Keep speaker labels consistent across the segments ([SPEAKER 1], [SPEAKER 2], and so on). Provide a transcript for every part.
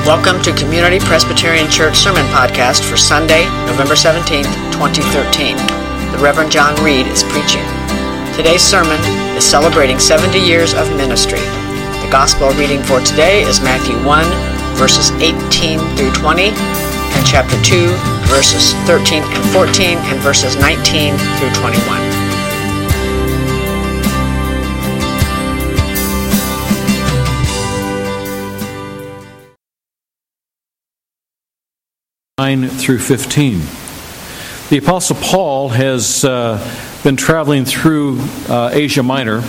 [SPEAKER 1] Welcome to Community Presbyterian Church Sermon Podcast for Sunday, November 17th, 2013. The Reverend John Reed is preaching. Today's sermon is celebrating 70 years of ministry. The Gospel reading for today is Matthew 1, verses 18 through 20, and chapter 2, verses 13 and 14, and verses 19 through 21.
[SPEAKER 2] Through 15. The Apostle Paul has been traveling through Asia Minor,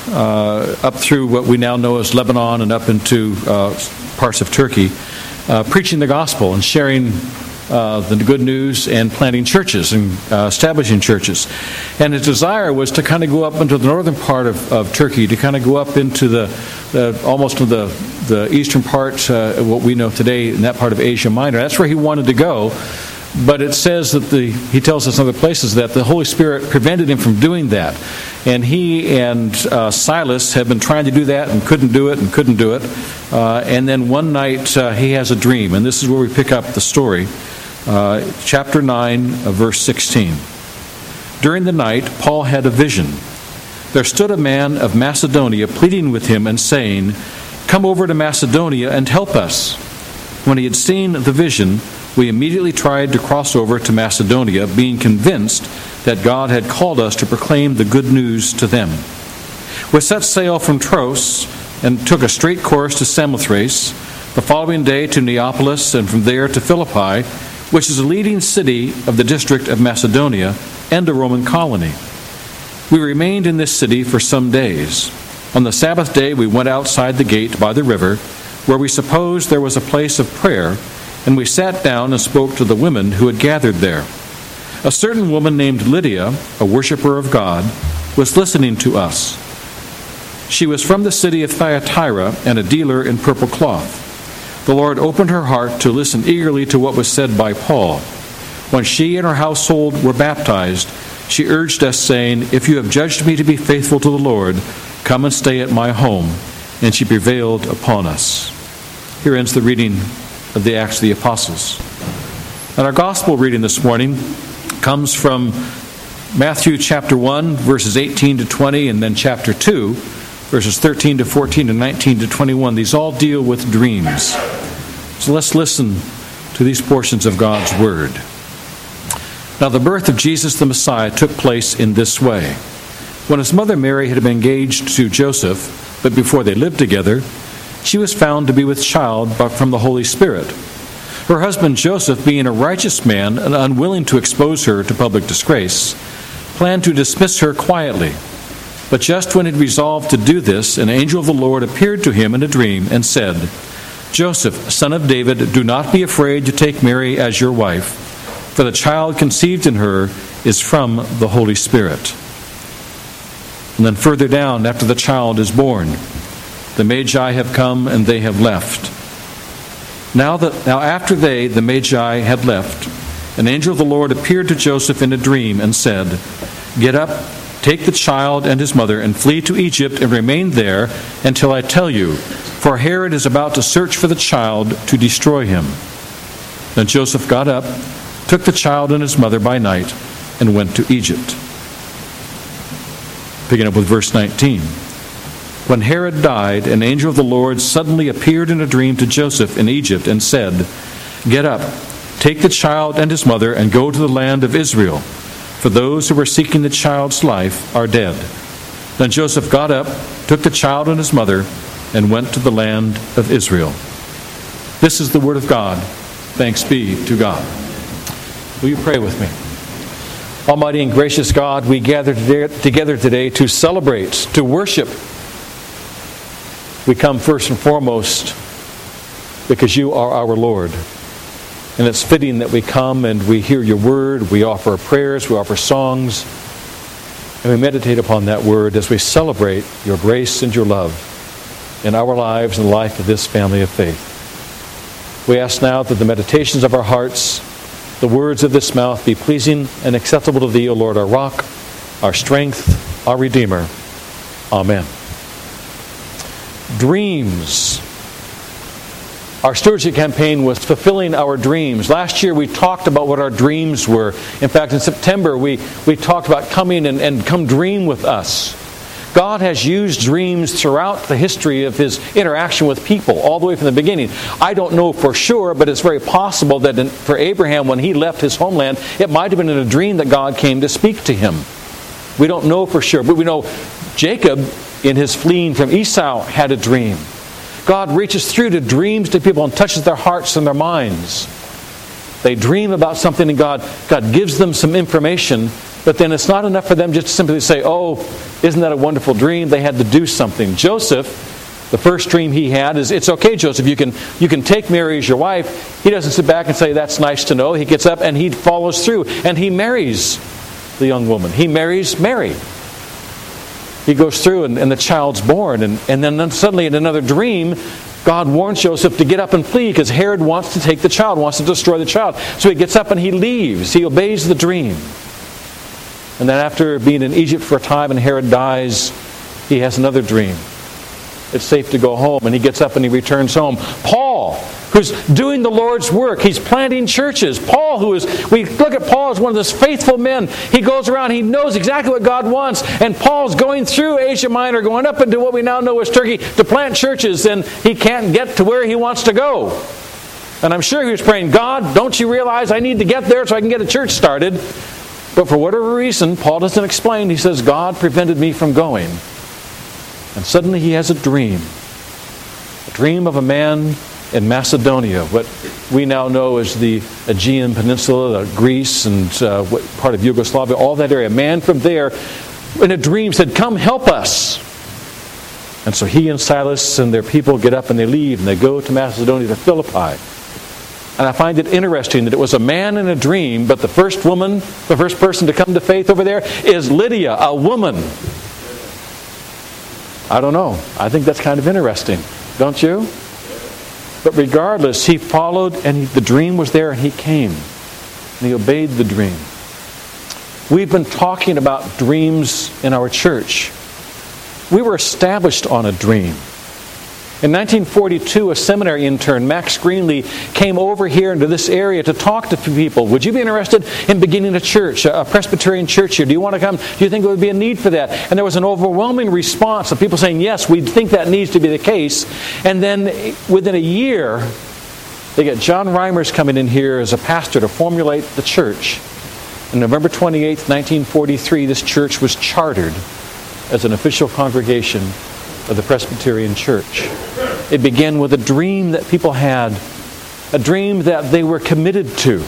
[SPEAKER 2] up through what we now know as Lebanon and up into parts of Turkey, preaching the gospel and sharing the good news and planting churches and establishing churches. And his desire was to kind of go up into the northern part of Turkey, to kind of go up into almost to the eastern part, what we know today in that part of Asia Minor. That's where he wanted to go, but it says that he tells us in other places that the Holy Spirit prevented him from doing that. And he and Silas have been trying to do that and couldn't do it. And then one night he has a dream, and this is where we pick up the story. Chapter 9, verse 16. During the night, Paul had a vision. There stood a man of Macedonia pleading with him and saying, "Come over to Macedonia and help us." When he had seen the vision, we immediately tried to cross over to Macedonia, being convinced that God had called us to proclaim the good news to them. We set sail from Troas and took a straight course to Samothrace, the following day to Neapolis, and from there to Philippi, which is a leading city of the district of Macedonia and a Roman colony. We remained in this city for some days. On the Sabbath day we went outside the gate by the river, where we supposed there was a place of prayer, and we sat down and spoke to the women who had gathered there. A certain woman named Lydia, a worshiper of God, was listening to us. She was from the city of Thyatira and a dealer in purple cloth. The Lord opened her heart to listen eagerly to what was said by Paul. When she and her household were baptized, she urged us, saying, "If you have judged me to be faithful to the Lord, come and stay at my home." And she prevailed upon us. Here ends the reading of the Acts of the Apostles. And our gospel reading this morning comes from Matthew chapter 1, verses 18 to 20, and then chapter 2, verses 13 to 14 and 19 to 21. These all deal with dreams. So let's listen to these portions of God's Word. Now the birth of Jesus the Messiah took place in this way. When his mother Mary had been engaged to Joseph, but before they lived together, she was found to be with child from the Holy Spirit. Her husband Joseph, being a righteous man and unwilling to expose her to public disgrace, planned to dismiss her quietly. But just when he had resolved to do this, an angel of the Lord appeared to him in a dream and said, "Joseph, son of David, do not be afraid to take Mary as your wife, for the child conceived in her is from the Holy Spirit." And then further down, after the child is born, the Magi have come and they have left. Now after the Magi had left, an angel of the Lord appeared to Joseph in a dream and said, "Get up, take the child and his mother, and flee to Egypt and remain there until I tell you, for Herod is about to search for the child to destroy him." Then Joseph got up, took the child and his mother by night, and went to Egypt. Picking up with verse 19. When Herod died, an angel of the Lord suddenly appeared in a dream to Joseph in Egypt and said, "Get up, take the child and his mother, and go to the land of Israel, for those who were seeking the child's life are dead." Then Joseph got up, took the child and his mother, and went to the land of Israel. This is the word of God. Thanks be to God. Will you pray with me? Almighty and gracious God, we gather together today to celebrate, to worship. We come first and foremost because you are our Lord. And it's fitting that we come and we hear your word, we offer prayers, we offer songs, and we meditate upon that word as we celebrate your grace and your love in our lives and the life of this family of faith. We ask now that the meditations of our hearts, the words of this mouth be pleasing and acceptable to thee, O Lord, our rock, our strength, our Redeemer. Amen. Dreams. Our stewardship campaign was fulfilling our dreams. Last year we talked about what our dreams were. In fact, in September we talked about coming and come dream with us. God has used dreams throughout the history of His interaction with people, all the way from the beginning. I don't know for sure, but it's very possible that for Abraham, when he left his homeland, it might have been in a dream that God came to speak to him. We don't know for sure, but we know Jacob, in his fleeing from Esau, had a dream. God reaches through to dreams to people and touches their hearts and their minds. They dream about something and God gives them some information, but then it's not enough for them just to simply say, oh, isn't that a wonderful dream? They had to do something. Joseph, the first dream he had is, it's okay, Joseph, you can take Mary as your wife. He doesn't sit back and say, that's nice to know. He gets up and he follows through and he marries the young woman. He marries Mary. He goes through and the child's born. And then suddenly in another dream, God warns Joseph to get up and flee because Herod wants to take the child, wants to destroy the child. So he gets up and he leaves. He obeys the dream. And then after being in Egypt for a time and Herod dies, he has another dream. It's safe to go home, and he gets up and he returns home. Paul, who's doing the Lord's work, he's planting churches. Paul, we look at Paul as one of those faithful men. He goes around, he knows exactly what God wants, and Paul's going through Asia Minor, going up into what we now know as Turkey to plant churches, and he can't get to where he wants to go. And I'm sure he was praying, God, don't you realize I need to get there so I can get a church started? But for whatever reason, Paul doesn't explain. He says, God prevented me from going. And suddenly he has a dream of a man in Macedonia, what we now know as the Aegean Peninsula, Greece, and part of Yugoslavia, all that area. A man from there, in a dream, said, come help us. And so he and Silas and their people get up and they leave, and they go to Macedonia, to Philippi. And I find it interesting that it was a man in a dream, but the first person to come to faith over there is Lydia, a woman. I don't know. I think that's kind of interesting. Don't you? But regardless, he followed, and the dream was there, and he came. And he obeyed the dream. We've been talking about dreams in our church. We were established on a dream. In 1942, a seminary intern, Max Greenlee, came over here into this area to talk to people. Would you be interested in beginning a church, a Presbyterian church here? Do you want to come? Do you think there would be a need for that? And there was an overwhelming response of people saying, yes, we think that needs to be the case. And then within a year, they get John Reimers coming in here as a pastor to formulate the church. On November 28th, 1943, this church was chartered as an official congregation of the Presbyterian Church. It began with a dream that people had, a dream that they were committed to.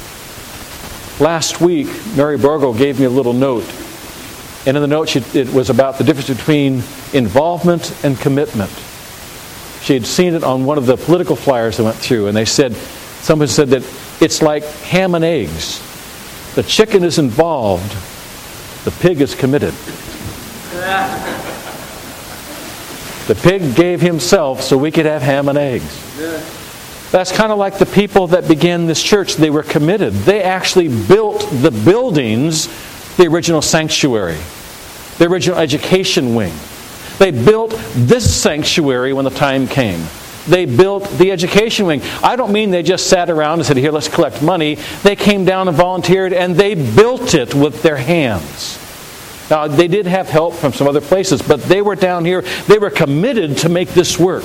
[SPEAKER 2] Last week, Mary Borgo gave me a little note, and in the note it was about the difference between involvement and commitment. She had seen it on one of the political flyers that went through, and someone said that it's like ham and eggs. The chicken is involved, the pig is committed. The pig gave himself so we could have ham and eggs. That's kind of like the people that began this church. They were committed. They actually built the buildings, the original sanctuary, the original education wing. They built this sanctuary when the time came. They built the education wing. I don't mean they just sat around and said, here, let's collect money. They came down and volunteered, and they built it with their hands. Now, they did have help from some other places, but they were down here. They were committed to make this work.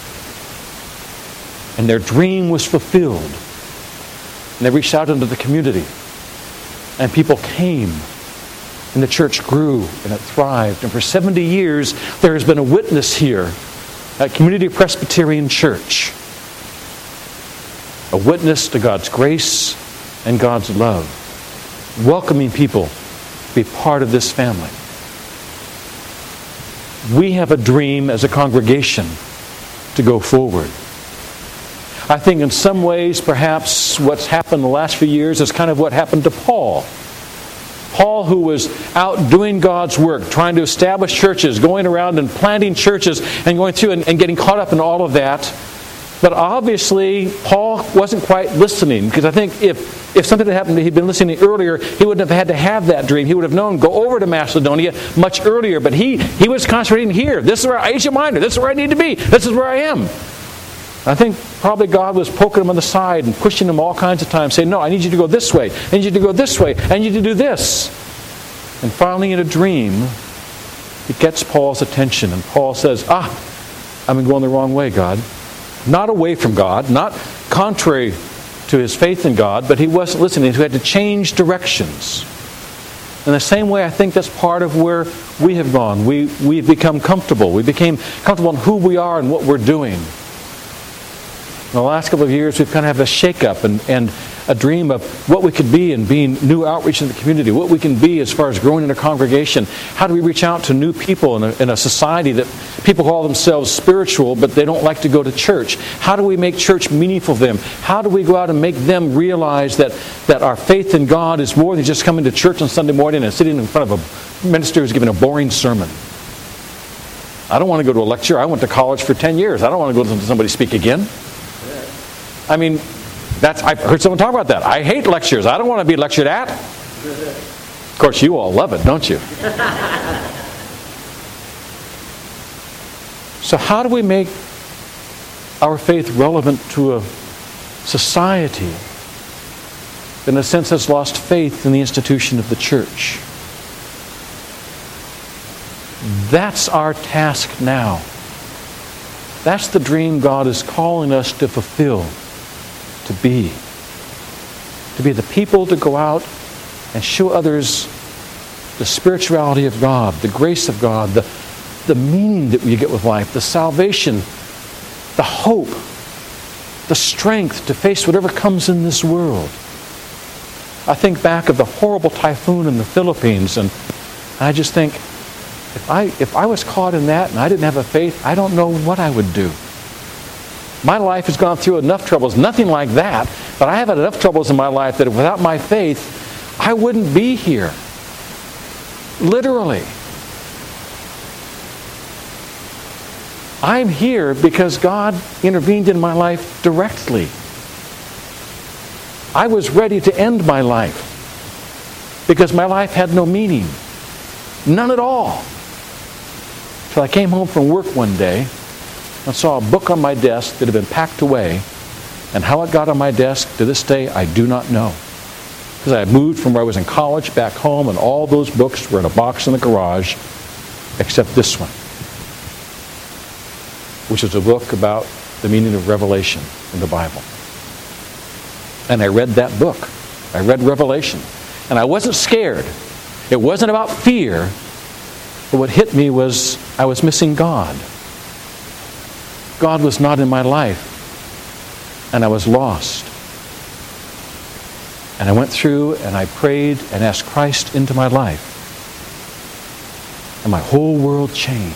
[SPEAKER 2] And their dream was fulfilled. And they reached out into the community. And people came. And the church grew and it thrived. And for 70 years, there has been a witness here at Community Presbyterian Church. A witness to God's grace and God's love. Welcoming people be part of this family. We have a dream as a congregation to go forward. I think in some ways, perhaps what's happened the last few years is kind of what happened to Paul. Paul, who was out doing God's work, trying to establish churches, going around and planting churches and going through and getting caught up in all of that. But obviously, Paul wasn't quite listening, because I think if something had happened, he'd been listening earlier, he wouldn't have had to have that dream. He would have known, go over to Macedonia much earlier. But he was concentrating here. This is where Asia Minor. This is where I need to be. This is where I am. I think probably God was poking him on the side and pushing him all kinds of times, saying, no, I need you to go this way. I need you to go this way. I need you to do this. And finally, in a dream, it gets Paul's attention. And Paul says, I've been going the wrong way, God. Not away from God, not contrary to his faith in God, but he wasn't listening. He had to change directions. In the same way, I think that's part of where we have gone. We've become comfortable. We became comfortable in who we are and what we're doing. In the last couple of years, we've kind of had a shake-up and a dream of what we could be and being new outreach in the community, what we can be as far as growing in a congregation. How do we reach out to new people in a society that people call themselves spiritual, but they don't like to go to church? How do we make church meaningful for them? How do we go out and make them realize that our faith in God is more than just coming to church on Sunday morning and sitting in front of a minister who's giving a boring sermon? I don't want to go to a lecture. I went to college for 10 years. I don't want to go listen to somebody speak again. I mean, I've heard someone talk about that. I hate lectures. I don't want to be lectured at. Of course, you all love it, don't you? So how do we make our faith relevant to a society that in a sense has lost faith in the institution of the church? That's our task now. That's the dream God is calling us to fulfill. To be the people to go out and show others the spirituality of God, the grace of God, the meaning that we get with life, the salvation, the hope, the strength to face whatever comes in this world. I think back of the horrible typhoon in the Philippines, and I just think, if I was caught in that and I didn't have a faith, I don't know what I would do. My life has gone through enough troubles, nothing like that, but I have had enough troubles in my life that without my faith, I wouldn't be here. Literally. I'm here because God intervened in my life directly. I was ready to end my life because my life had no meaning. None at all. Till I came home from work one day and saw a book on my desk that had been packed away, and how it got on my desk to this day I do not know. Because I had moved from where I was in college back home, and all those books were in a box in the garage, except this one, which is a book about the meaning of Revelation in the Bible. And I read that book. I read Revelation. And I wasn't scared. It wasn't about fear. But what hit me was I was missing God. God was not in my life, and I was lost. And I went through and I prayed and asked Christ into my life. And my whole world changed.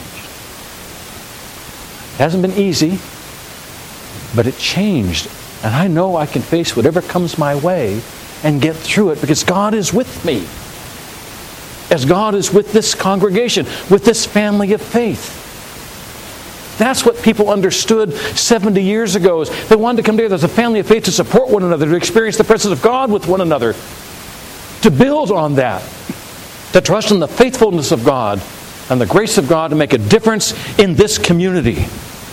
[SPEAKER 2] It hasn't been easy, but it changed. And I know I can face whatever comes my way and get through it because God is with me. As God is with this congregation, with this family of faith. That's what people understood 70 years ago. Is they wanted to come together as a family of faith to support one another, to experience the presence of God with one another, to build on that, to trust in the faithfulness of God and the grace of God to make a difference in this community.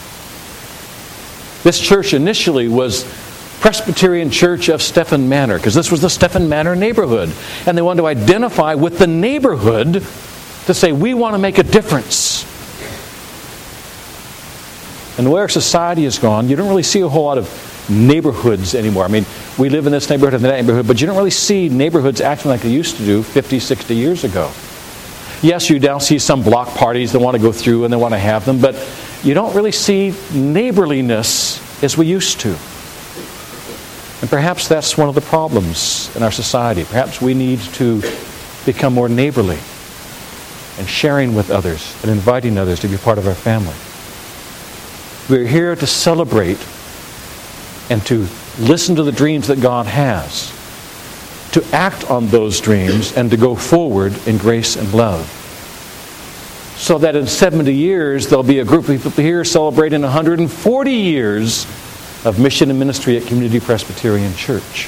[SPEAKER 2] This church initially was Presbyterian Church of Stephen Manor, because this was the Stephen Manor neighborhood. And they wanted to identify with the neighborhood to say, we want to make a difference. And the way our society has gone, you don't really see a whole lot of neighborhoods anymore. I mean, we live in this neighborhood and that neighborhood, but you don't really see neighborhoods acting like they used to do 50, 60 years ago. Yes, you now see some block parties that want to go through and they want to have them, but you don't really see neighborliness as we used to. And perhaps that's one of the problems in our society. Perhaps we need to become more neighborly and sharing with others and inviting others to be part of our family. We're here to celebrate and to listen to the dreams that God has, to act on those dreams and to go forward in grace and love. So that in 70 years, there'll be a group of people here celebrating 140 years of mission and ministry at Community Presbyterian Church.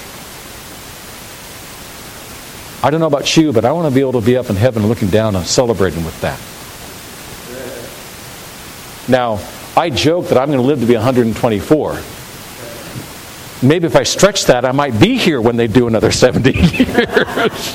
[SPEAKER 2] I don't know about you, but I want to be able to be up in heaven looking down and celebrating with that. Now, I joke that I'm going to live to be 124. Maybe if I stretch that, I might be here when they do another 70 years.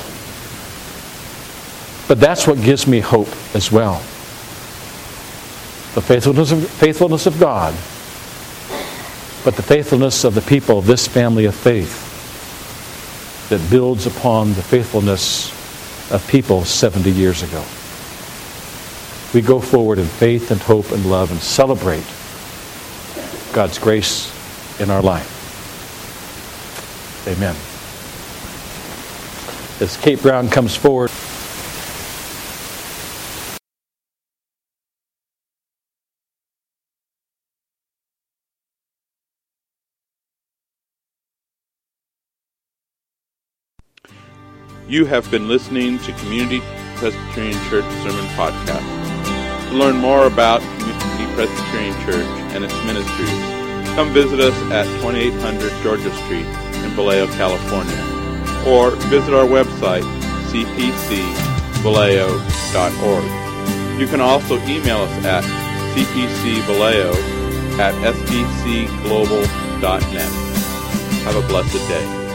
[SPEAKER 2] But that's what gives me hope as well. The faithfulness of God, but the faithfulness of the people of this family of faith that builds upon the faithfulness of people 70 years ago. We go forward in faith and hope and love and celebrate God's grace in our life. Amen. As Kate Brown comes forward,
[SPEAKER 3] You have been listening to Community Presbyterian Church Sermon Podcast. To learn more about Community Presbyterian Church and its ministries, come visit us at 2800 Georgia Street in Vallejo, California, or visit our website, cpcvallejo.org. You can also email us at cpcvallejo@sbcglobal.net. Have a blessed day.